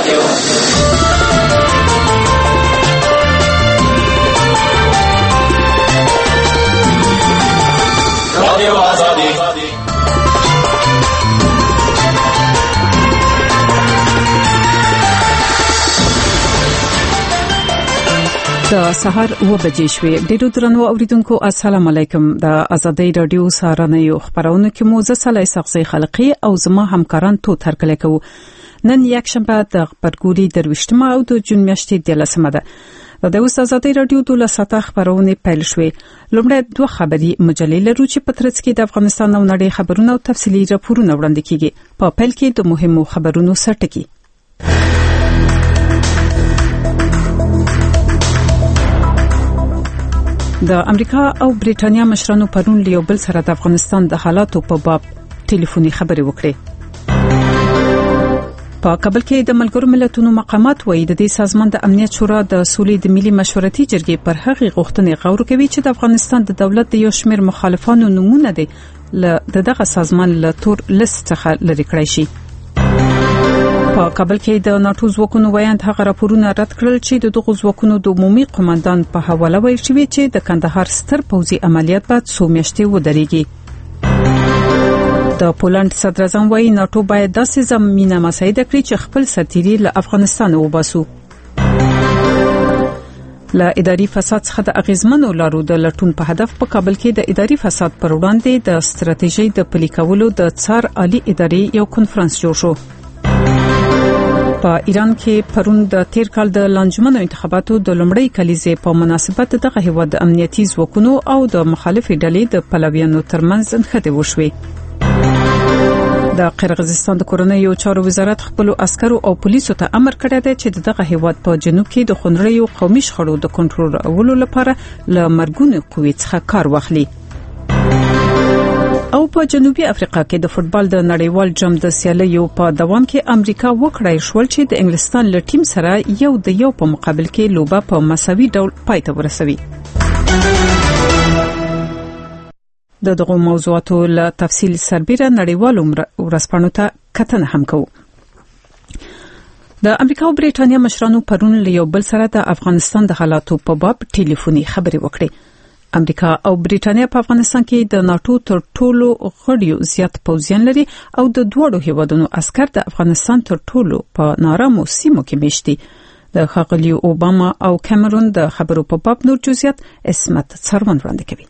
د سحر 9 بجې شوې. ډیرو درنو اوریدونکو السلام علیکم. د ازادۍ رادیو سهارنیو خبرونه کې مو زسلای سقسي خلقي او زما همکاران تو ترکل کوو. نن یک شنبه د خبرګوري درويشتمه او د جون میاشتې د لسمه ده. د ازادۍ رادیو د لساته خبرونه پیل شوې. لومړی دوه خبري مجلې لرو چې پترڅ کې د افغانستان او نړۍ خبرونه او تفصيلي راپورونه وړاندې کیږي. په پیل کې د مهمو خبرونو سرټکی. د امریکا او برېټانیا مشرانو پرون له یو بل سره د افغانستان د حالاتو په باب ټلیفوني خبرې وکړې. په کابل کې د ملګرو ملتونو مقامات وایي د دې سازمان د امنیت شورا د سولې د ملي مشورتي جرګې پر هغې غوښتنې غور کوي چې د افغانستان د دولت د یو شمېر مخالفانو نمونه دي دغه سازمان له تور لیست څخه لرې کړی شي. په کابل کې د ناتو ځواکونو وایي هغه راپورونه رد کړل چې دغه ځواکونو د عمومي قوماندان په حواله ویل شوی چې د کندهار ستر پوځي عملیات بعد څو میاشتې ودرېږي. د پولند صدر اعظم وایي ناتو باید داسې زمینه مساعده کړي چې خپل سرتیري له افغانستان وباسو. له اداري فساد څخه د اغیزمنو لارو د لټون په هدف په کابل کې د اداري فساد پر وړاندې د ستراتیژي د پلي کولو د څار عالی ادارې یو کنفرانس جوړ شو. په ایران کې پرون د تیر کال د لانجمنو انتخاباتو د لومړۍ کلیزې په مناسبت دغه هیواد د امنیتي ځواکونو او د مخالفې ډلې د پلویانو ترمنځ انخته وشوي. د قرغیزستان د کورنیو چارو وزارت خپل عسکرو او پولیسو ته امر کړی دی چې دغه هیواد په جنوب کې د خنریو قومي شخړو د کنټرولولو لپاره له مرګونو قوی څخه کار واخلي. او په جنوبي افریقا کې د فوتبال د نړیوال جام د سیالیو په دوام کې امریکا وکړای شو چې د انګلستان له ټیم سره یو د یو په مقابل کې لوبه په مساوي ډول پای ته ورسوي. دغه موضوعاتو له تفصیل سربېره نړیوالو ورځپاڼو ته کتنه هم کوو. د امریکا او برېټانیا مشرانو پرون له یو بل سره د افغانستان د حالاتو په باب ټلیفوني خبرې وکړې. امریکا او برېټانیا په افغانستان کې د ناتو تر ټولو غړیو زیات پوځیان لري او د دوړو هیوادونو عسكر د افغانستان تر ټولو په نارامو سیمو کې میشتي. د ښاغلي اوباما او کیمرون د خبرو په باب نور جزئیات اسمت څرګند وړاندې کوي.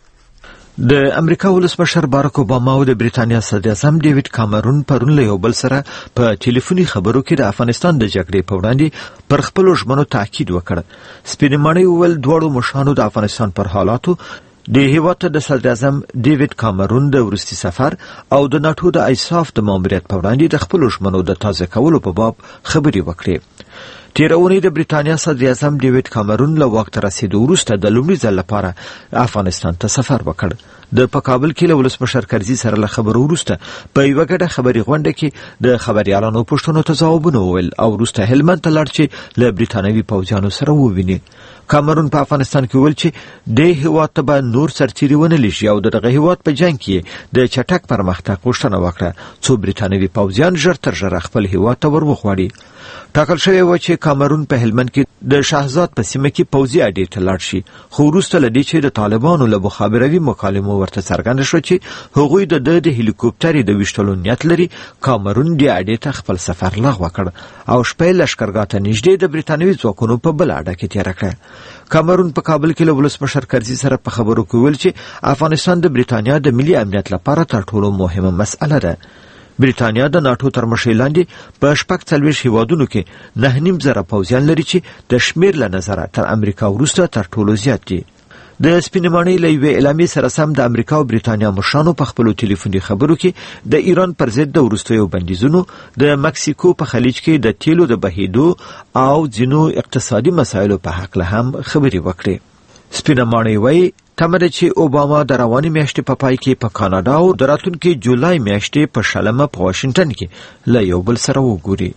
د امریکا ولسمشر باراک اوباما او د برېټانیا صدر اعظم ډیوډ کامرون پرون له یو بل سره په ټلیفوني خبرو کې د افغانستان د جګړې په وړاندې پر خپل ژمنو تاکید وکړ. سپینمنې وویل دوړو مشرانو د افغانستان پر حالاتو د هیواد د صدر اعظم ډیوډ کامرون د ورستي سفر او د ناتو د ایساف د ماموریت په وړاندې د خپل ژمنو د تازه کولو په باب خبرې وکړې. تیرونی د برېټانیا صدر اعظم ډیوډ کامرون له وخت رسیدو وروسته د لومړي ځل لپاره افغانستان ته سفر وکړ. د کابل کې له ولسمشر کرزي سره له خبرو وروسته په یو غټه خبري غونډه کې د خبريالانو پوښتنو ته ځوابونه وویل او وروسته هلمند ته لاړ چې له برېټانوي پوځیانو سره وویني. کامرون په افغانستان کې ویل چې د هیواد ته به نور سرتیري ونه لشي او دغه هیواد په جنگ کې د چټک پرمختګ غوښتنه وکړه څو برېټانوي پوځیان ژر تر ژره خپل هیواد ته ورغواړي. ټاکل شوی و چې کامرون په هلمند کې د شاهزاد په سیمه کې پوځي اډې ته لاړ شي، خو وروسته له دې چې د طالبانو له مخابروي مکالمو ورته څرګنده شو چې هغوی د هلیکوپټرې د ویشتلو نیت لري، کامرون د اډې ته خپل سفر لغوه کړ او شپې لشکرګاه ته نږدې د برېټانوي ځواکونو په بل اډه کې تېره کړه. کامرون په کابل کې له ولسمشر کرزي سره په خبرو کې ویل چې افغانستان د برېټانیا د ملي امنیت لپاره تر ټولو مهمه مسأله ده. برېټانیا د ناتو تر مشرۍ لاندې په 46 هیوادونو کې 9.5 پوځیان لري چې د شمیر له نظره تر امریکا وروسته تر ټولو زیات دي. د سپینمنې له یوې اعلامیې سره سم د امریکا او برېټانیا مشرانو په خپلو ټلیفوني خبرو کې د ایران پر ضد د وروستیو بندیزونو، د مکسیکو په خلیج کې د تیلو د بهیدو او ځینو اقتصادي مسایلو په حق له هم خبرې وکړې. سپینمنې وایي تمره چې اوباما د رواني میاشتې په پای کې په کاناډا او د راتلونکي جولای میاشتې په شلمه په واشنگټن کې له یو بل سره وګوري.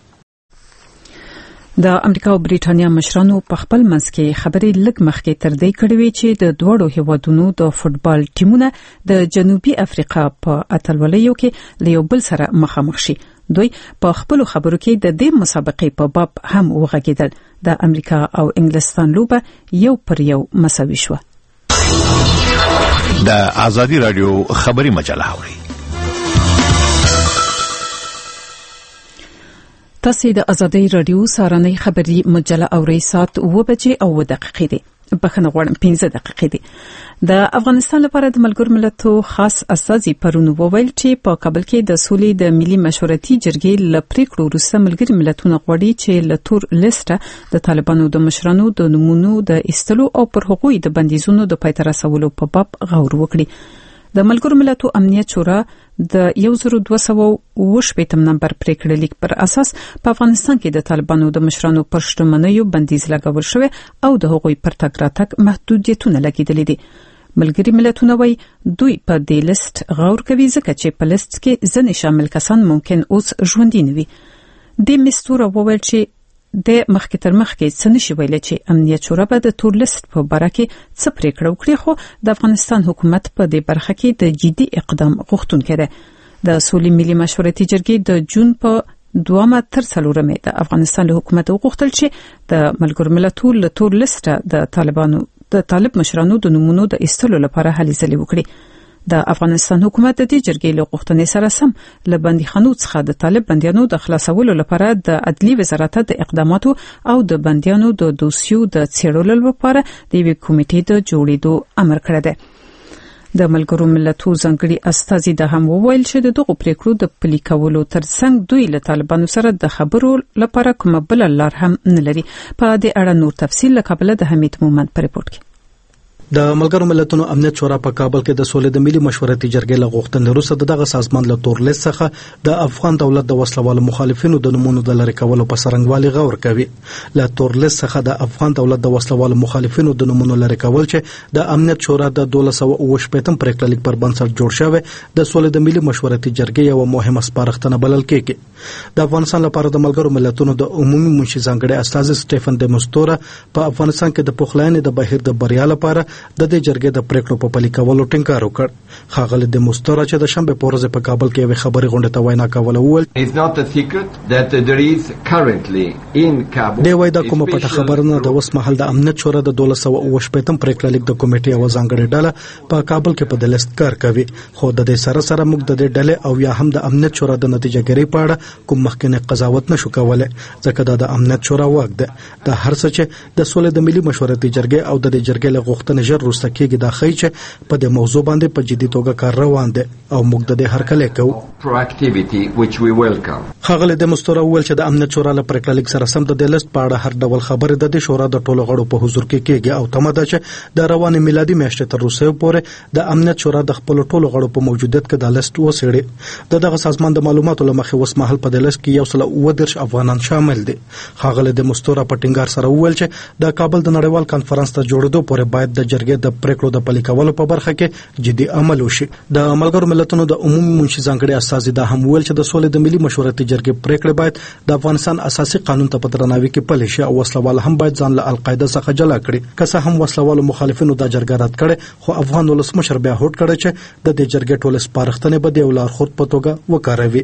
د امریکا او برېټانیا مشرانو په خپل منځ کې خبرې لږ مخکې تر دې کړې وې چې د دوړو هیوادونو د فوتبال ټیمونه د جنوبي افریقا په اتلولیو کې له یو بل سره مخامخ شي. دوی په خپل خبرو کې د دې مسابقې په باب هم وغږیدل. د امریکا او انګلستان لوبه یو پر یو مساوي شو. د آزادي رادیو خبري مجله اوري. تاسو د آزادي رادیو سارنۍ خبري مجله اوري. ساعت 9:02 دی. بخنه غواړم 15 دقیقې دي. د افغانستان لپاره د ملګرو ملتونو خاص استازي پرون وویل چې په کابل کې د سولې د ملي مشورتي جرګې لپریکړو وروسته ملګري ملتونه غواړي چې له تور لیسټه د طالبانو د مشرانو د نمونو د ایستلو او پر حقوقي د بندیزونو د پای ته رسولو په باب غور وکړي. د ملګرو ملتونو امنیت شورا د 1280 نمبر پریکړه لیک پر اساس په افغانستان کې د طالبانو د مشرانو پر شتمنیو بندیز لګول شوی او د حقوقي پرتګ راتګ محدودیتونه لګیدلې دي. ملګري ملتونه وایي دوی په دې لیست غور کوي ځکه چې په لیست کې ځنې شامل کسان ممکن اوس ژوندي نه وي. د مستور وویل چې د مخکې تر مخکې څه نشي ویل چې امنیت شورا به د تور لیست په باره کې څه پریکړه وکړي، خو د افغانستان حکومت په دې برخه کې د جدي اقدام غوښتونکی دی. د سولې ملي مشورتي جرګې د جون په 2 تر 4 د افغانستان له حکومت وغوښتل چې د ملګرو ملتونو له تور لیسټه د طالب مشرانو د نمونو د ایستلو لپاره هلې ځلې وکړي. د افغانستان حکومت د دې جرګې له غوښتنې سره سم له بندیخانو څخه د طالب بندیانو د خلاصولو لپاره د عدلي وزارت د اقداماتو او د بندیانو د دوسیو د څېړلو لپاره د یوې کمیټې د جوړېدو امر کړی دی. د ملګرو ملتونو ځانګړي استازي د هم وویل چې دغه پریکړو د پلي کولو ترڅنګ دوی له طالبانو سره د خبرو لپاره کومه بل لار هم نه لري. په دې اړه نور تفصیل له کابل د حمید مومند په ریپورت کې. د ملګرو ملتونو امنیت شورا په کابل کې د سولې د ملي مشورتي جرګې له غوښتنې وروسته دغه سازمان له تور لیست څخه د افغان دولت د وسلوالو مخالفینو د نمونو د لری کولو په سرنګوالي غور کوي. له تور لیست څخه د افغان دولت د وسلوالو مخالفینو د نمونو لری کول چې د امنیت شورا د 1280 پریکړه لیک پر بنسټ جوړ شوی د سولې د ملي مشورتي جرګې یو مهمه سپارښتنه بلل کېږي. د افغانستان لپاره د ملګرو ملتونو د عمومي منشي ځانګړي استازي سټيفن د مستورا په افغانستان کې د پخلاینې د بهیر د بریا لپاره د دې جرګې د پریکړو په پلي کولو ټینګار وکړ. ښاغلی د مستورا چې د شنبه په ورځ په کابل کې یو خبري غونډه ته وینا کوله وویل دی وایي دا کومه پټه خبره نه ده. اوس مهال د امنیت شورا د 1280 پریکړه لیک د کمیټې او ځانګړي ډله په کابل کې په د لیست کار کوي، خو د دې سره سره موږ د دې ډلې او یا هم د امنیت شورا د نتیجه ګیري په اړه کوم مخکنی قضاوت نشو کولای ځکه دا د امنیت شورا واک ده. د هر څه چې د سولې د ملي مشورتي جرګې او د دې جرګې له غوښتنې ژر وروسته کېږي دا ښیي چې په دې موضوع باندې په جدي توګه کار روان دی او موږ د دې هرکلی کوو. ښاغلی د مستورا وویل چې د امنیت شورا له پریکړه لیک سره سم د دې لیست په اړه هر ډول خبرې د دې شورا د ټولو غړو په حضور کې کېږي او تمه ده چې د روانې میلادي میاشتې تر روسیې پورې د امنیت شورا د خپل ټولو غړو په موجودیت کې د لیست وڅېړي. دغه سازمان د معلوماتو له مخې اوس مهال په دې لیست کې 130 افغانان شامل دي. ښاغلی د مستورا په ټینګار سره وویل چې د کابل د نړیوال کانفرنس ته جوړېدو پورې باید د جرګې د پریکړو د پلي کولو په برخه کې جدي عمل وشي. د ملګرو ملتونو د عمومي منشي ځانګړي استازي دا هم ویل چې د سولې د ملي مشورتي جرګې پریکړې باید د افغانستان اساسي قانون ته په درناوي کې پلي شي او وسلوال هم باید ځان له القاعده څخه جلا کړي. که څه هم وسلوالو مخالفینو دا جرګه رد کړي، خو افغان ولسمشر بیا هوډ کړی چې د دې جرګې ټول سپارښتنې به د یو لارښود په توګه وکاروي.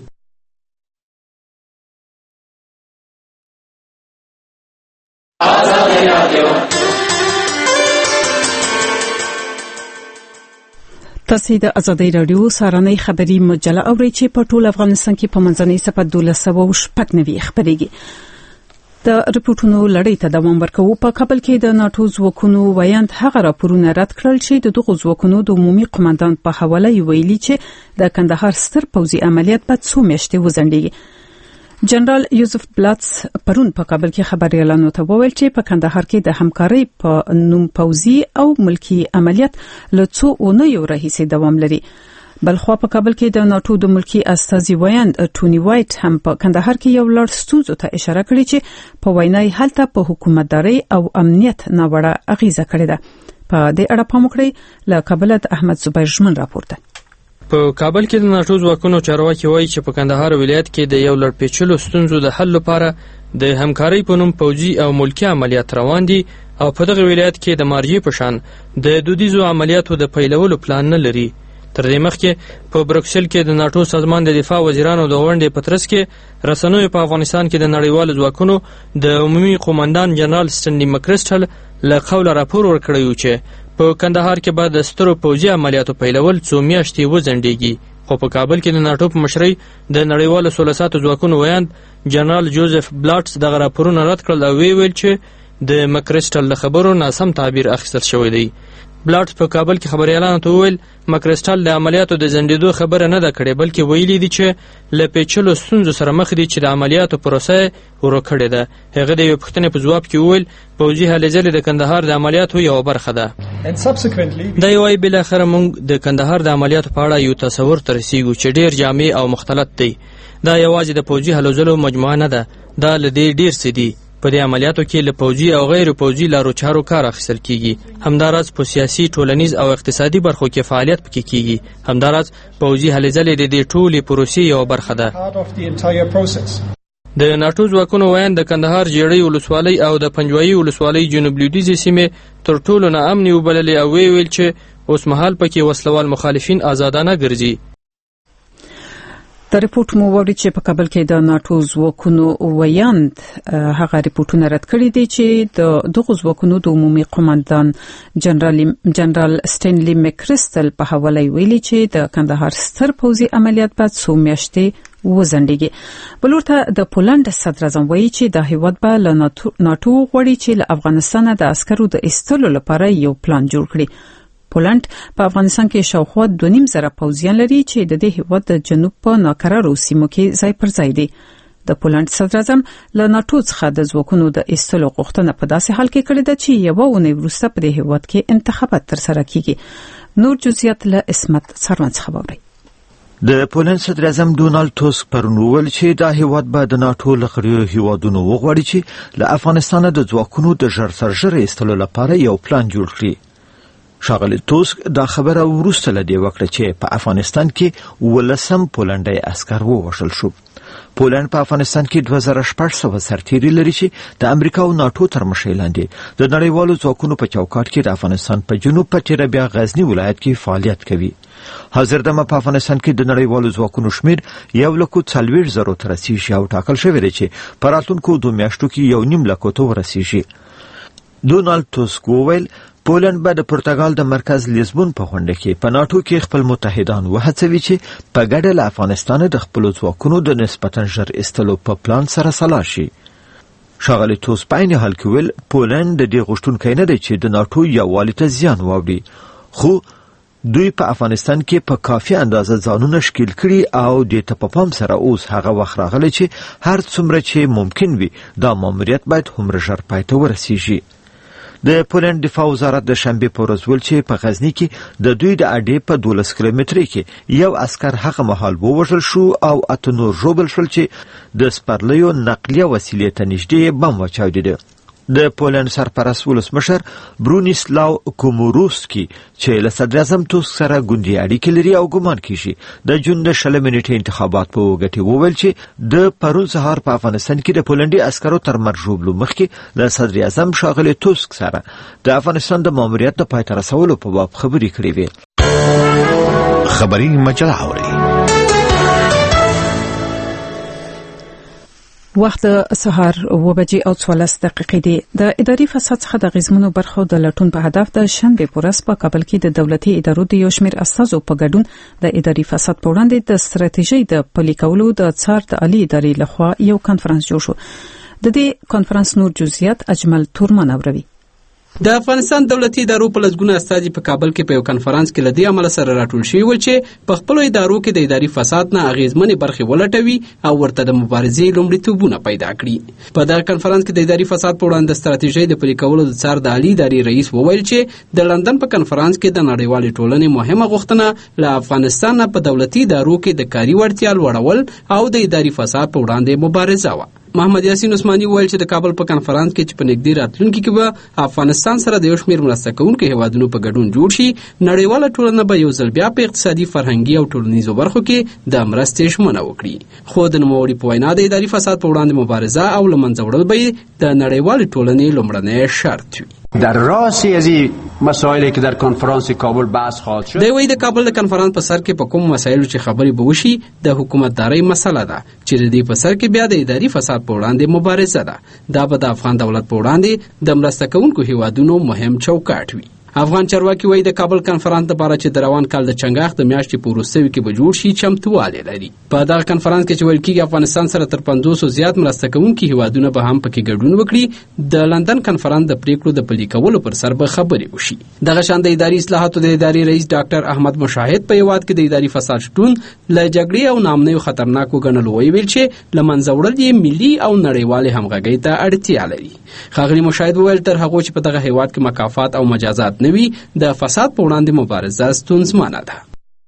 تاسو د آزادۍ رادیو سارنۍ خبري مجله اورئ چې په ټول افغانستان کې په منځنۍ صفحه 1290 خبريږي. د رپورټونو لړۍ ته دوام ورکوي. په کابل کې د ناتو ځواکونو ویاند هغه راپورونه رد کړل چې د دغو ځواکونو د عمومي قوماندان په حواله ویلي چې د کندهار ستر پوځي عملیات په 2 میاشتې وځنډېږي. جنرال یوسف بلاتس پرون په کابل کې خبريالانو ته وویل چې په کندهار کې د همکارۍ په نوم پوځي او ملکی عملیات له 2 اونیو راهیسې دوام لري. بلخوا په کابل کې د ناتو د ملکی استازي ویاند ټونی وایټ هم په کندهار کې یو لړ ستونزو ته اشاره کړې چې په وینای هلته په حکومتداري او امنیت ناوړه اغیزه کړې ده. په دې اړه پام وکړئ. له کابل د احمد زبیر ژمن راپورته. په کابل کې د ناتو ځواکونو چارواکي وایي چې په کندهار ولایت کې د یو لړ پیچلو ستونزو د حل لپاره د همکارۍ په نوم پوځي او ملکی عملیات روان دي او په دغه ولایت کې د مارجې په شان د دودیزو عملیاتو د پیلولو پلان نه لري. تر دې مخکې په بروکسل کې د ناتو سازمان د دفاع وزیرانو د غونډې په ترڅ کې رسنیو په افغانستان کې د نړیوالو ځواکونو د عمومي قومندان جنرال سټنلي مکرسټل له قوله راپور ورکړی و چې په کندهار کې به د سترو پوځي عملیاتو پیلول څو میاشتې وځنډېږي. خو په کابل کې د ناتو په مشرۍ د نړیوالو سوله ساتو ځواکونو ویاند جنرال جوزف بلاټس دغه راپورونه رد کړل او ویل چې د مکرسټل له خبرو ناسم تعبیر اخیستل شوی دی. بلاټس په کابل کې خبريالانو ته وویل مکرسټل د عملیاتو د ځنډېدو خبره نه ده کړې بلکې ویلي دي چې له پیچلو ستونزو سره مخ دي چې د عملیاتو پروسه ورو کړې ده. هغه د یوې پوښتنې په ځواب کې وویل پوځي هلې ځلې د کندهار د عملیاتو یوه برخه ده. دا یې وایي بالاخره موږ د کندهار د عملیاتو په اړه یو تصور ته رسیږو چې ډېر جامع او مختلط دی. دا یوازې د پوځي هلو ځلو مجموعه نه ده، دا له دې ډېر څه دي. په دې عملیاتو کې له پوځي او غیر پوځي لارو چارو کار اخیستل کیږي. همداراز په سیاسي، ټولنیز او اقتصادي برخو کې فعالیت پکې کیږي. همداراز پوځي هلې ځلې د دې ټولې پروسې یوه برخه ده. د ناتو ځواکونو ویاند د کندهار جیړۍ ولسوالۍ او د پنجوایي ولسوالۍ جنوب لویدیځې سیمې تر ټولو ناامنې وبللې او ویل چې اوس مهال پکې وسلوال مخالفین آزادانه ګرځي. د ریپورت مو ووري چې په کابل کې د ناتو ځواکونو ویاند هغه ریپورتونه رد کړي دي چې د دغه ځواکونو د عمومي قومندان جنرال سټنلي مکرسټل په حواله ویلي چې د کندهار ستر پوځي عملیات بعد څو میاشتې وزندګي. بلورته د پولند صدر اعظم وایي چې د هیواد به له ناتو غوړي چې له افغانستان د عسکرو د ایستلو لپاره یو پلان جوړ کړي. پولند په افغانستان کې شاوخوا 2.5 پوځیان لري چې د دې هیواد د جنوب په ناکرارو سیمو کې ځای پر ځای دي. د پولند صدر اعظم له ناتو څخه د ځواکونو د ایستلو غوښتنه په داسې حال کې کړې ده چې یوه اونۍ وروسته په دې هیواد کې انتخابات ترسره کیږي. نور جزئیات له اسمت سروان څخه واورئ. د پولند صدر اعظم ډونالد توسک پرون وویل چې دا هیواد به د ناتو له غړیو هیوادونو وغواړي چې له افغانستان د ځواکونو د ژر ایستلو لپاره یو پلان جوړ کړي. ښاغلی توسک دا خبره وروسته له دې وکړه چې په افغانستان کې 19 پولنډي عسکر ووژل شو. پولند په افغانستان کې 2600 سرتیري لري چې د امریکا او ناتو تر مشرۍ لاندې د نړیوالو ځواکونو په چوکاټ کې د افغانستان په جنوب په تیره بیا غزنی ولایت کې فعالیت کوي. حاضر دمه په افغانستان کې د نړیوالو ځواکونو شمیر 140,000 ته رسیږي او ټاکل شوی دی چې په راتلونکو 2 میاشتو کې 1.5 لک ته ورسیږي. ډونالد توسک وویل پولند به د پرتګال د مرکز لیزبون په غونډه کې په ناتو کې خپل متحدان وهڅوي چې په ګډه له افغانستان د خپل ځواکونو د نسبتاً ژر ایستلو په پلان سره سلا شي. ښاغلی توسک په عین حال کې ویل پولند د دې غوښتونکی نه دی چې د ناتو یووالي ته زیان واوړي، خو دوی په افغانستان کې په کافي اندازه ځانونه ښکیل کړي او د ته په پام سره اوس هغه وخت راغلی چې هر څومره چې ممکن وي دا ماموریت باید هومره ژر پای ته ورسیږي. د پولند دفاع وزارت د شنبې په ورځ ویل چې په غزنی کې د دوی د اډې په 12 کیلومترۍ کې یو عسکر هغه مهال ووژل شو او 8 نور ژوبل شول چې د سپرلیو نقلیه وسیلې ته نږدې بم واچاودی. د پولند سرپرست ولسمشر برونیسلاو کوموروسکی چې له صدر اعظم توسک سره ګوندي اړیکې لري او ګمان کیږي د جون د 16 منټې انتخابات په وګټي وویل چې د پرون سهار په افغانستان کې د پولندي عسکرو تر مرګ ژوبلو مخکې د صدر اعظم ښاغلی توسک سره د افغانستان د ماموریت د پای ته رسولو په باب خبرې کړې وې. خبري مجله اوري وخت سهار 9:14 دی. د اداري فساد څخه د غزمنو برخو د لټون په هدف د شنبه پورس په کابل کې د دولتي ادارو د یو شمېر اساسو په ګډون د اداري فساد په وړاندې د ستراتیژي د پلي کولو د څار د عالی ادارې لخوا یو کانفرنس جوړ شو. د دې کانفرنس نور جزئیات اجمل تورمن اوروي. د افغانستان دولتي ادارو په لسګونه استازي په کابل کې په یو کانفرنس کې لدی عمل سره راټول شوي ول چې په خپل ادارو کې د اداري فساد نه اغیزمنې برخې ولټوي او ورته د مبارزې لومړیتوبونه پیدا کړي. په دا کانفرنس کې د اداري فساد په وړاندې ستراتیژي د پلي کولو د څار د عالی ادارې رئیس وویل چې د لندن په کانفرنس کې د نړیوالې ټولنې مهمه غوښتنه له افغانستان په دولتي ادارو کې د کاري وړتیا لوړول او د اداري فساد په وړاندې مبارزه و. محمد یاسین عثماني وویل چې د کابل په کانفرنس کې چې په نږدې راتلونکي کې به افغانستان سره د یو شمېر مرسته کوونکو هیوادونو په ګډون جوړ شي، نړیواله ټولنه به یو ځل بیا په اقتصادي، فرهنګي او ټولنیزو برخو کې د مرستې ژمنه وکړي. خو د نوموړي په وینا د اداري فساد په وړاندې مبارزه او له منځه وړل به د نړیوالې ټولنې لومړنی شرط وي. در راسی از این مسائلی که در کنفرانس کابل بحث خواهد شد. د وی د کابل د کنفرانس په سر کې په کوم مسایلو چې خبرې به وشي د حکومتدارۍ مسله ده چې د دې په سر کې بیا د اداري فساد په وړاندې مبارزه ده. دا به د افغان دولت په وړاندې د مرسته کوونکو هیوادونو مهم چوکاټ وي. افغان چارواکي وایي د کابل کنفرانس لپاره چې د روان کال د چنګاښ د میاشتې په وروستیو کې به جوړ شي چمتووالی لري. په دغه کنفرانس کې چې ویل کېږي افغانستان سره تر 500 زیات مرسته کوونکي هیوادونه به هم پکې ګډون وکړي. د لندن کنفرانس د پریکړو د پلي کولو پر سر به خبرې وشي. دغه شان د اداري اصلاحاتو د ادارې رئیس ډاکټر احمد مشاهد په هیواد کې د اداري فساد شتون له جګړې او ناامنیو خطرناک وګڼلو ویل چې له منځه وړل یې ملي او نړیوالې همغږۍ ته اړتیا لري. ښاغلي مشاهد وویل تر هغو چې په دغه هیواد کې مکافات او مجازات نه وي د فساد په وړاندې مبارزه ستونزمنه ده.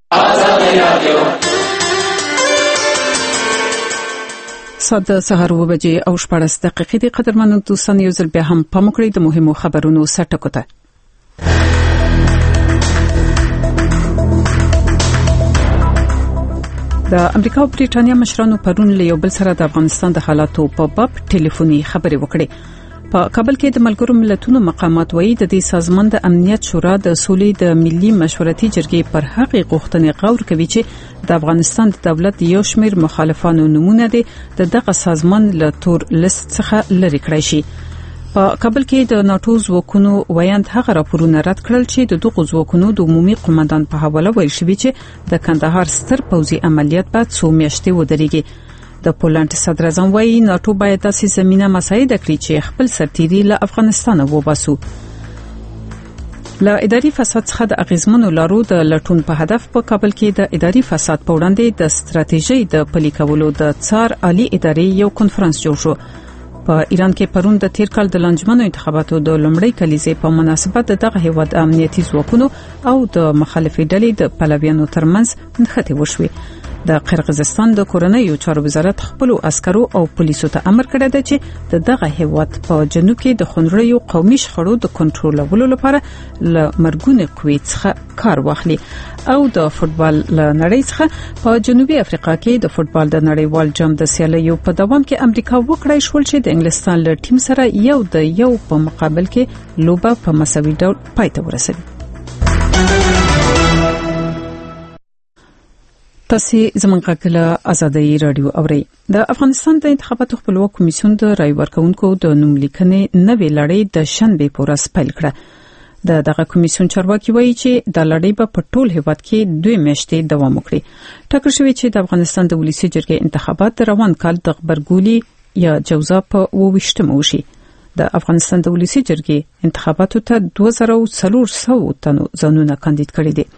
ساده سهار 9 بجې او 14 دقیقې د قدرمنو دوستانو یو ځل بیا هم پام وکړئ د مهمو خبرونو سرټکو ته. د امریکا او بریټانیا مشرانو پرون له یو بل سره د افغانستان د حالاتو په باب ټلیفوني خبرې وکړې. په کابل کې د ملګرو ملتونو مقامات وایي د دې سازمان د امنیت شورا د سولې د ملي مشورتي جرګې پر هغې غوښتنې غور کوي چې د افغانستان د دولت یو شمېر مخالفانو نمونه دي دغه سازمان له تور لیست څخه لرې کړی شي. په کابل کې د ناتو ځواکونو ویاند هغه راپورونه رد کړل چې د دغو ځواکونو د عمومي قومندان په حواله ویل شوی چې د کندهار ستر پوځي عملیات بعد 2 میاشتې ودرېږي. د پولند صدر اعظم وایي ناتو باید داسې زمينه مساعده کړي چې خپل سرتیري له افغانستان وباسو. له اداري فساد څخه د اغیزمنو لارو د لټون په هدف په کابل کې د اداري فساد په وړاندې د ستراتیژۍ د پلي کولو د څار عالی ادارې یو کنفرانس جوړ شو. په ایران کې پرون د تیر کال د لنجمنو انتخاباتو د لومړۍ کلیزې په مناسبت دغه هیواد امنیتي ځواکونو او د مخالفي ډلې د پلویانو ترمنځ نښتې وشوې. د قرغیزستان د کورنیو چارو وزارت خپل عسکرو او پولیسو ته امر کړی دی چې دغه هیواد په جنوب کې د خنډریو قومي شخړو د کنټرولولو لپاره له مرګونې قوې څخه کار واخلي. او د فوتبال نړۍ څخه په جنوبي افریقا کې د فوتبال د نړیوال جام د سیالیو په دوام کې امریکا وکړای شول چې د انګلستان له ټیم سره 1-1 په مقابل کې لوبه په مساوي ډول پای ته ورسېده. تاسو زموږ غږ آزادۍ رادیو اورئ. د افغانستان د انتخاباتو خپلواک کمیسیون د رای ورکونکو د نوم لیکنې نوې لړۍ د شنبه په ورځ پیل کړه. دغه کمیسیون چارواکي وایي چې د لړۍ په ټول هیواد کې 2 میاشتې دوام وکړي. ټاکل شوی چې د افغانستان د ولسی جرګې انتخابات د روان کال د خبرګولي یا جوزا په 28 وشي. د افغانستان د ولسی جرګې انتخاباتو ته 2400 تنو ځانونه کاندید کړي دي.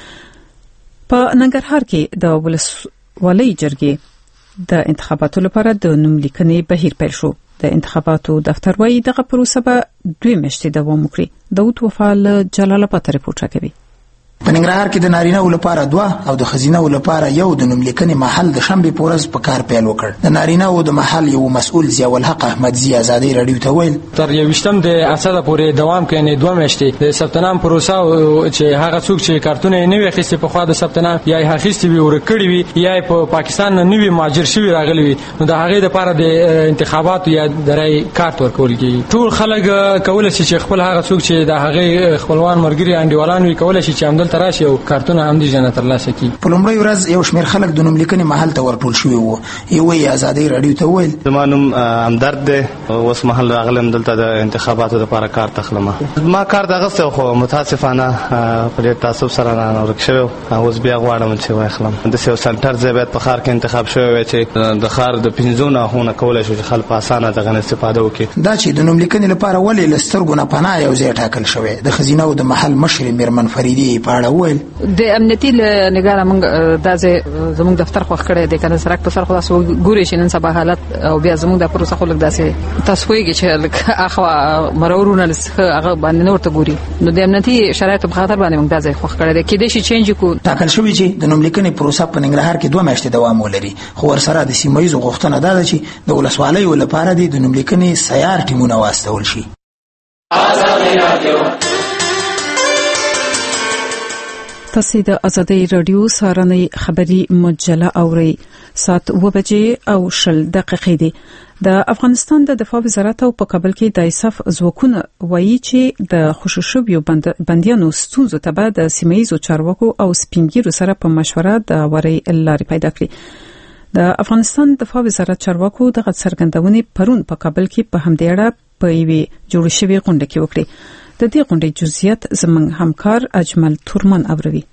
په ننګرهار کې د ولسوالۍ جرګې د انتخاباتو لپاره د نوم لیکنې بهیر پیل شو. د انتخاباتو دفتر وایي دغه پروسه به 2 میاشتې دوام وکړي. داود وفال جلال آباد رپورټ راکوي. په ننګرهار کې د نارینه لپاره 2 او د ښځینه لپاره 1 د نوم لیکنې محل د شنبه په ورځ په کار پیل وکړ. د نارینه د محل یو مسؤل ضیاء الحق احمدزی آزادۍ رادیو ته ویل تر 28 د اساده پورې دوام کوي 2 میاشتې د ثبت نام پروسه چې هغه څوک چې کارتونه نه وي خسته په خوا د ثبت نام یا هغه وی ورکړي وي یا په پاکستان نه وی مهاجر شوی راغلی وي نو د هغه لپاره د انتخاباتو یا درای کارت ورکول کی ټول خلک کولای شي چې خپل هغه څوک چې د هغه خپلوان مرګري انډیوالان وي کولای شي چې عمل تراشي او کارتونه هم دي جنہ ترلاسه کی. په لومړی ورځ یو شمېر خلک د نوم لیکنې محل ته ورټول شوی وو. یو یې آزادۍ رادیو ته ویل زمانم همدرد ده اوس محل راغلم دلته د انتخاباتو لپاره کار تخلم ما کار دغه څه خو متاسفانه په تعصب سره نه ورکشو اوس بیا غواړم چې واخلم د سیو سنټر زبېت په خار کې انتخاب شوی چې د خار د 15 هونه کولای شو چې خلک په اسانه دغه استفاده وکړي. دا چې د نوم لیکنې لپاره ولې لسترګونه پناه یو ځای ټاکل شوی. د خزینه او د محل مشر میرمن فریدی په اړه ویل د امنیتي نگاره موږ دازه زموږ دفتر خو خړې د کنه سرک په سر خلاص ګوري شنن سبا حالت او بیا زموږ د پروسه خلک داسې تسویږي چې اخوا مرورونه هغه باندې نورته ګوري نو د امنیتي شرایط په خاطر باندې موږ دازه خو خړې د کېدې شي چینج کو ټاکل شوی چې د نوم لیکنې پروسه په ننګرهار کې 2 میاشتې دوام ولري. خو ورسره د سیمایي غوښتنه ده چې د ولسوالۍ لپاره د نوم لیکنې سیار ټیمونه واستول شي. تاسو د آزادۍ رادیو سارنۍ خبری مجله اوري. ساعت 9 بجې او 10 دقیقې دي. د افغانستان د دفاع وزارت او په کابل کې د ایساف ځواکونه وایي چې د خوششویو بندیانو ستونزو ته به د سیمایي چارواکو او سپینګیرو سره په مشوره د وری لارې پیدا کړي. د افغانستان دفاع وزارت چارواکو دغه څرګندونې پرون په کابل کې په همدې اړه په یوې جوړ شوې غونډه کې وکړې. د دې غونډې جزئیات زموږ همکار اجمل تورمن اوروي.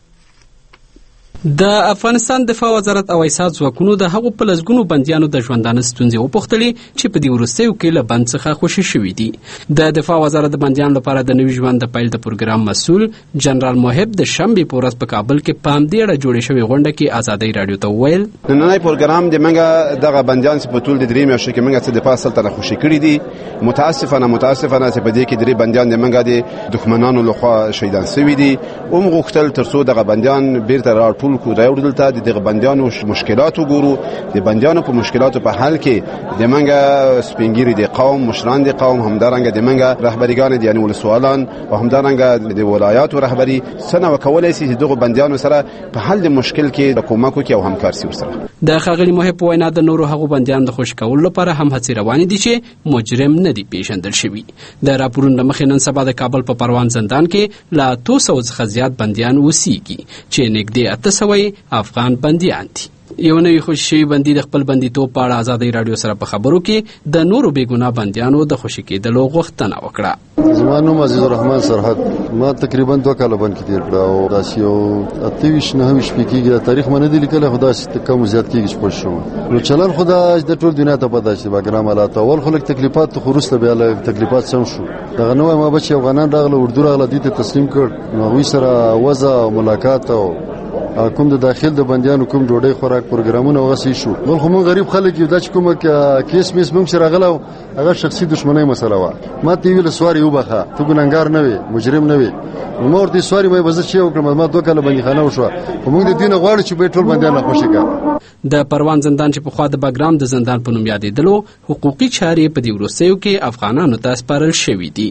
د افغانستان دفاع وزارت او ایساف ځواکونو د هغو په لسګونو بندیانو د ژوندانه ستونزې وپوښتلې چې په دې وروستیو کې له بند څخه خوشي شوي دي. د دفاع وزارت د بندیانو لپاره د نوي ژوند د پیل د پروګرام مسؤل جنرال محب د شنبې په ورځ په کابل کې په همدې اړه جوړې شوې غونډه کې ازادۍ راډیو ته وویل نننی پروګرام د منګه دغه بندیان چې په ټول د درې میاشتو کې منګه څه د پاسل ته خوشي کړي دي. متاسفانه چې په دې کې درې بندیان د منګه د دښمنانو لخوا شهیدان شوي دي. غوښتل ترڅو دغه بندیان بیرته راټول کو راوړل ته د بندیانو مشکلات وګورو. د بندیانو په مشکلاتو په حل کې د منګه سپینګیری د قوم مشران د قوم همدارنګه د منګه رهبریګان دي یعنی ولسوالان او همدارنګه د ولایاتو رهبری سنه وکولای شي دغه بندیانو سره په حل د مشکل کې د کومک کوي او همکار سي ورسره. د خاغلی محب وینا د نورو هغو بندیانو د خوش کولو لپاره هم هڅې روانې دي چې مجرم نه دي پیژندل شوي. د راپورونو مخې نن سبا د کابل په پروان زندان کې لا 200 څخه زیات بندیان اوسېږي چې نږدې 800 افغان بندیان دي. یو نوی خوشي شوي بندي د خپل بندیتوب په اړه ازادۍ راډیو سره په خبرو کې د نورو بېګناه بندیانو د خوشي کېدلو غوښتنه وکړه. زما نوم عزیز الرحمن سرحد. ما تقریبا 2 کاله بند کې تیر کړه او داسې یو 28 کېږي. د تاریخ باندې د لیکل خو داسې کم زیات کېږي چې پوه شوم. نو چلن خو د ټول دنیا ته پته چې باګرام حالات اول خو لږ تکلیفات خو وروسته بیا له تکلیفات سم شو. دغه نوې ما بچي افغانان راغله اردو راغله دې ته تسلیم کړ. نو هغوی سره وضع او ملاقات او کوم د داخل د بندیانو کوم ډوډۍ خوراک پروګرامونه وغسې شو. بل خو موږ غریب خلک یو دا چې کومه کیس میس موږ چې راغله هغه شخصي دښمنۍ مسله وه. ما ته ویل سواری وبخه ته ګناهګار نه وې مجرم نه وې. ما ورته سواری مې بزه چې وکړم ما 2 کاله بندیخانه وشوه. موږ د دین غواړو چې به ټول بندیان خوشي کړو. د پروان زندان چې په خوا د باګرام د زندان په نوم یادېدلو حقوقي چارې په دې وروستیو کې افغانانو ته سپارل شوي دي.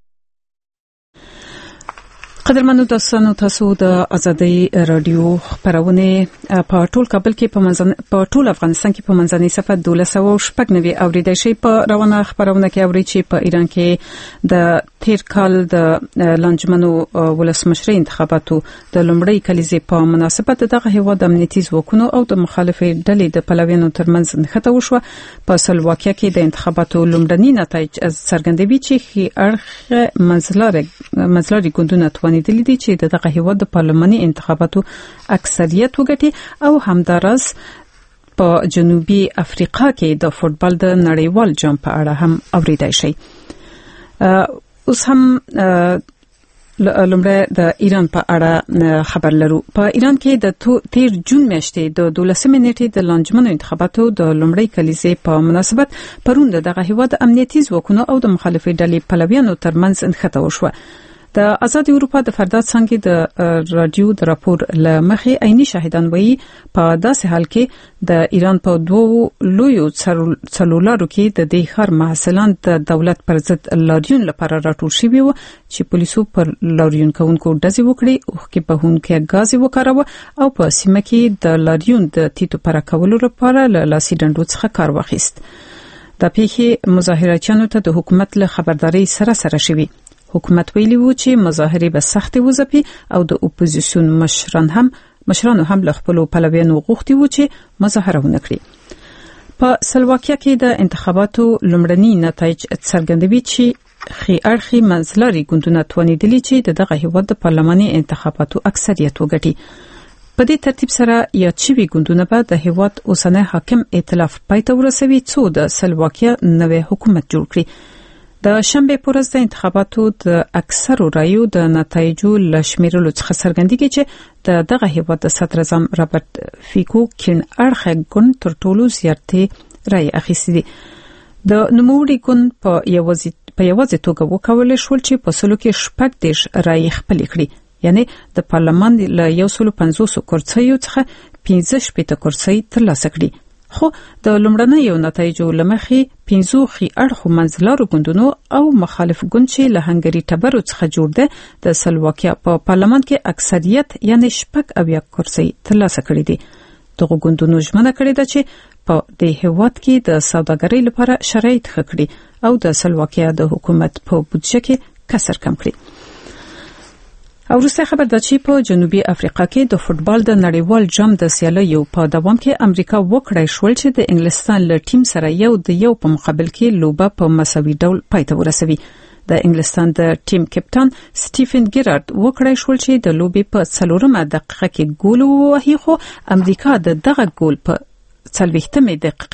قدرمنو دوستانو تاسو د ازادۍ رادیو خبرونه په ټول کابل کې په ټول افغانستان کې په منځنۍ صفه 1290 اوریدای شي. په روانه خبرونه کې اوري چې په ایران کې د تیر کال د لانجمنو ولسمشرۍ انتخاباتو د لومړۍ کلیزې په مناسبت دغه هیواد د امنیتي ځواکونو او د مخالفې ډلې د پلویانو ترمنځ نښته وشوه. په سلواکیا کې د انتخاباتو لومړني نتایج څرګندوي چې ښي اړخ منځلاري ګوندونه دلی دي چې دغه هیواد د پارلماني انتخاباتو اکثریت وګټي او همدارس په جنوبي افریقا کې د فوتبال د نړیوال جام په اړه هم اوریدای شي. اوس هم لومړی د ایران په اړه خبر لرو. په ایران کې د تیر جون میاشتې د 12 نیټې د لانجمنو انتخاباتو د لومړۍ کلیزې په مناسبت پرون دغه هیواد امنیتي ځواکونو او د مخالفې ډلې پلویانو ترمنځ نښته وشوه. د آزاد اروپا د فرداد څنګه د رادیو د راپور لمخې عیني شاهدان وایي په داسې حال کې د ایران په 2 لویو څلورلارو کې د دې ښار محصلان د دولت پر ضد لاریون لپاره راټول شوي وو چې پولیسو پر لاریون کوونکو ډزې وکړې او کې په هونکې غاز وکاروه او په سیمه کې د لاریون د تیتو پر کولو لپاره له لاسي ډنډو څخه کار واخیست. د پیښې مظاهراتیانو ته د حکومت له خبرداري سره شوي. حکومت ویلي وو چې مظاهرې به سختې وځپي او د اپوزیسیون مشرانو هم له خپلو پلویانو غوښتي وو چې مظاهره ونه کړي. په سلواکیا کې د انتخاباتو لومړني نتایج څرګندوي چې ښي اړخي منځلاري ګوندونه توانیدلي چې دغه هیواد د پارلماني انتخاباتو اکثریت وګټي. په دې ترتیب سره یاد شوي ګوندونه به د هیواد اوسنی حاکم ائتلاف پای ته ورسوي څو د سلواکیا نوی حکومت جوړ کړي. د شنبه پر ورځ د انتخاباتو د اکثرو رایو د نتایجو لشمیرلو څخه څرګندېږي چې دغه هیواد د صدر اعظم رابرټ فیکو کین اړخ ګوند تر ټولو زیاتې رای اخیستې دي. د نوموړي ګوند په یوازې توګه وکولای شول چې په سلو کې 14 رای خپل کړي. یعنی د پارلمان له 150 کرسیو څخه 15 کرسۍ ترلاسه کړي. خو د لومړنیو نتایجو لمخې 15 ښي اړخو منځلارو ګوندونو او مخالف ګوند چې له هنګري ټبرو څخه جوړ دی د سلواکیا په پارلمان کې اکثریت یعنی 70 کرسۍ ترلاسه کړي دي. دغه ګوندونو ژمنه کړې ده چې په دې هیواد کې د سوداګرۍ لپاره شرایط ښه کړي او د سلواکیا د حکومت په بودجه کې کسر کم کړي. او وروسته خبر ده چې په جنوبي افریقا کې د فوتبال د نړیوال جام د سیالیو په دوام کې امریکا وکړای شول چې د انګلستان له ټیم سره یو په مقابل کې لوبه په مساوي ډول پای ته ورسوي. د انګلستان د ټیم کپټان سټیفن ګیرارد وکړای شول چې د لوبې په 4مه دقیقه کې ګول ووهي، خو امریکا دغه ګول په 40مه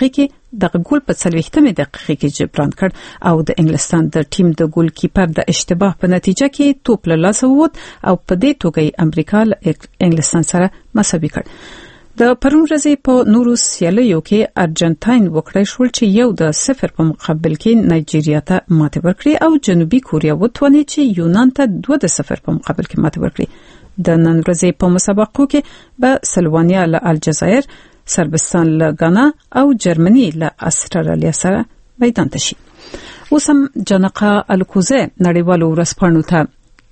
دقیقه کې جبران کړ او د انګلستان د ټیم د ګول کیپر د اشتباه په نتیجه کې توپ له لاسه ووت او په دې توګه امریکا له انګلستان سره مساوي کړ. د پرون ورځې په نورو سیالیو کې ارجنټاین وکړای شول چې 1-0 په مقابل کې نایجیریا ته ماتې ورکړي او جنوبي کوریا وتواني چې یونان ته 2-0 په مقابل کې ماتې ورکړي. د نن ورځې په مسابقو کې به سلوانیا له الجزایر، سربستان له غانا او جرمني له استرالیا سره میدان ته شي. اوس هم جنقه الکوزه نړیوالو ورځپاڼو ته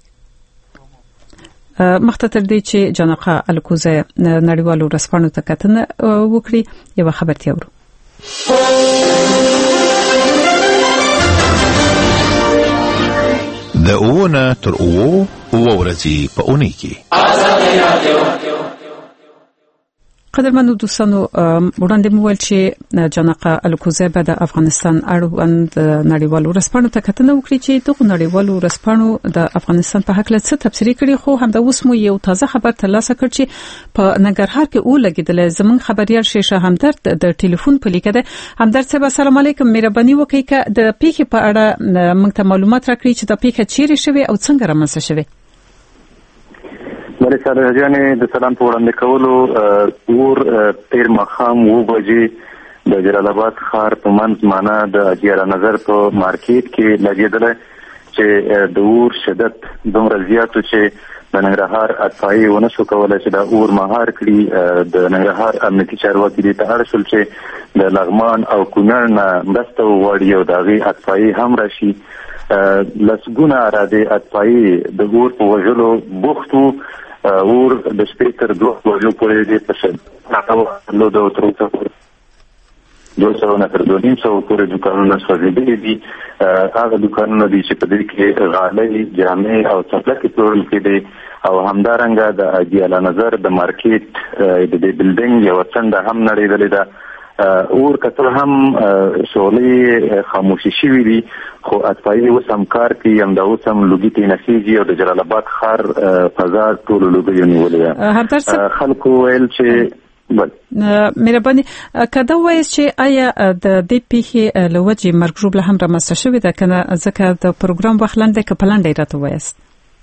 مخته تر دې چې جنقه الکوزه نړیوالو ورځپاڼو ته کتنه وکړي یو خبرتیا ورو. د اوونه تر اوو ورځې په اونۍ کې قدرمنو دوستانو وړاندې مو ویل چې جنقه الکوزه به د افغانستان اړوند نړیوالو ورځپاڼو ته کتنه وکړي چې دغه نړیوالو ورځپاڼو د افغانستان په حق له څه تبصرې کړي، خو هم د اوس مو یو تازه خبر ترلاسه کړ چې په ننګرهار کې ولګیدل. زمون خبريال شیشه همدرد د ټلیفون په لیکه ده. همدرد صاحب السلام علیکم، مهرباني وکړئ چې د پیښې په اړه موږ ته معلومات راکړئ چې د پیښه چیرې شوه او څنګه رامنځته شوه. مله سره جانې د سلام په وړاندې کولو ور تیر مخام و بجې د جلال آباد ښار په منځ معنا د اجیره نظر په مارکیټ کې لګیدل چې د ور شدت دومره زیات چې د ننګرهار اطفائي ونه شو کولای چې د اور مهار کړي. د ننګرهار امنیتي چارواکي دې ته اړ شول چې د لغمان او کونړ نه مرسته وغواړي او د هغې اطفائي هم راشي. لسګونه اراده اطفائي د اور په وژلو بوخت وو. اور د شپې تر 2 بجو پورې دې په شل نو د اوتروسه 200 نه تر 200 پورې دکانونه سوځېدلي دي. هغه دکانونه دي چې په دې کې غالۍ، جامې او څپلکې پلورل کېدې او همدارنګه د اجیاله نظر د مارکیټ د دې بلډینګ یو څنډه هم نړېدلې ده. اور کتر هم شغلې خاموشي شوي دي، خو اطفائي اوس هم کار کوي، همدا اوس هم لوګي ته نسیږي او د جلال آباد ښار فضا ټولو لوګیو نیولې ده. خلکو ویل چې مهرباني کده وایي چې آیا د دې پیښې له وجې مرګ ژوبله هم رامنځته شوې ده کنه ځکه د پروګرام وخت لاندې که پلان راته وایست؟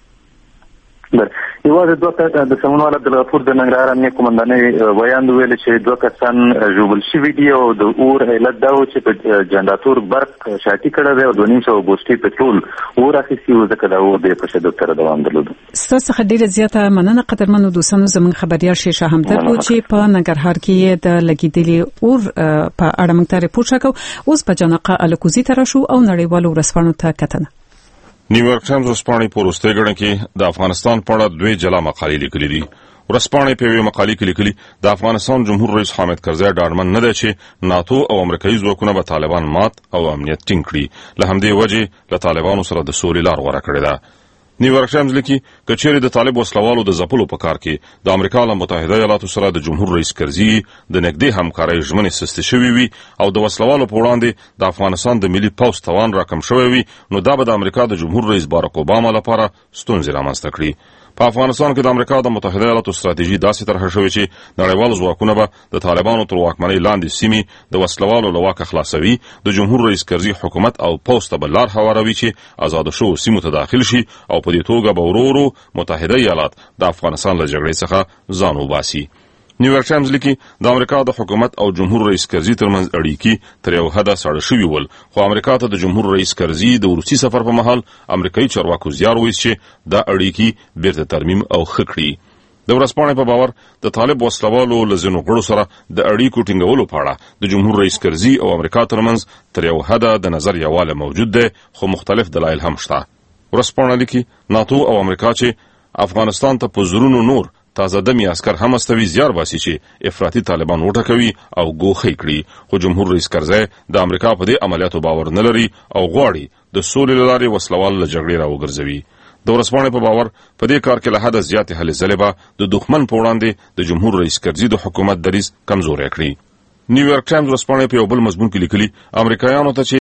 یوازې دوه د سمونوال عبدالغفور د ننګرهار امنیه قومندانۍ ویاند ویل چې 2 کسان ژوبل شوي دي او د اور علت دا و چې په جنراتور برق شاټي کړی دی او 200 بوسټې پټرول اور اخیستي و، ځکه دا اور د په شدت سره دوام درلود. ستاسو څخه ډیره زیاته مننه قدرمنو دوستانو. زموږ خبريال شیشه همدرد چې په ننګرهار کې د لګیدلي اور په اړه موږ ته ریپورت راکو. اوس په جنقه الکوزي تر شو او نړیوالو ورځپاڼو ته کتنه. نیویارک ټایمز ورځپاڼې په وروستۍ ګڼه کې د افغانستان په اړه 2 جلا مقالې لیکلي دي. ورځپاڼې په یوه مقالې کې لیکلي د افغانستان جمهور رئیس حامد کرزی ډاډمن نه دی چې ناتو او امریکایي ځواکونه به طالبان مات او امنیت ټینګ کړي. له همدې وجې له طالبانو سره د سولې لار غوره کړې ده. نیویارک ټایمز لیکي که چیرې د طالب وسلوالو د ځپلو په کار کې د امریکا له متحده ایالاتو سره د جمهور رئیس کرزي د نږدې همکارۍ ژمنې سستې شوې وي او د وسلوالو په وړاندې د افغانستان د ملي پوځ توان راکم شوی وي، نو دا به د امریکا د جمهور رئیس باراک اوباما لپاره ستونزې رامنځته کړي. په افغانستان کې د امریکا د متحده ایالاتو ستراتیژي داسې طرح شوې چې نړیوال ځواکونه به د طالبانو تر واکمنۍ لاندې سیمې د وسلوالو له واکه خلاصوي، د جمهور رئیس کرزي حکومت او پوځ ته به لار هواروي چې آزاد شوو سیمو ته داخل شي او په دې توګه به ورو متحده ایالات د افغانستان له جګړې څخه ځان وباسي. نیویارک ټایمز لیکي د امریکا د حکومت او جمهور رئیس کرزي ترمنځ اړیکې تر یو حده ساړه شوي ول، خو امریکا ته د جمهور رئیس کرزي د وروستي سفر په مهال امریکایي چارواکو زیار وایست چې دا اړیکې بیرته ترمیم او ښه کړي. د ورځپاڼې په باور د طالب وسلوالو له ځینو غړو سره د اړیکو ټینګولو په اړه د جمهور رئیس کرزي او امریکا ترمنځ تر یو حده د نظر یووالی موجود دی، خو مختلف دلایل هم شته. ورځپاڼه لیکي ناتو او امریکا چې افغانستان ته په زرونو نور تازه دمي عسكر هم استوي زیار باسي چې افراطي طالبان وټکوي او ګوخې کړي خو جمهور رئیس کرزی د امریکا په دې عملیاتو باور نه لري او غواړي د سولې له لارې وسلوال له جګړې راوګرځوي د ورځپاڼې په باور په دې کار کې له حده زیاتې هلې ځلې به د دښمن په وړاندې د جمهور رئیس کرزي د حکومت دریځ کمزوری کړي نیویارک ټایمز ورځپاڼې په یو بل مضمون کې لیکلي امریکایانو ته چې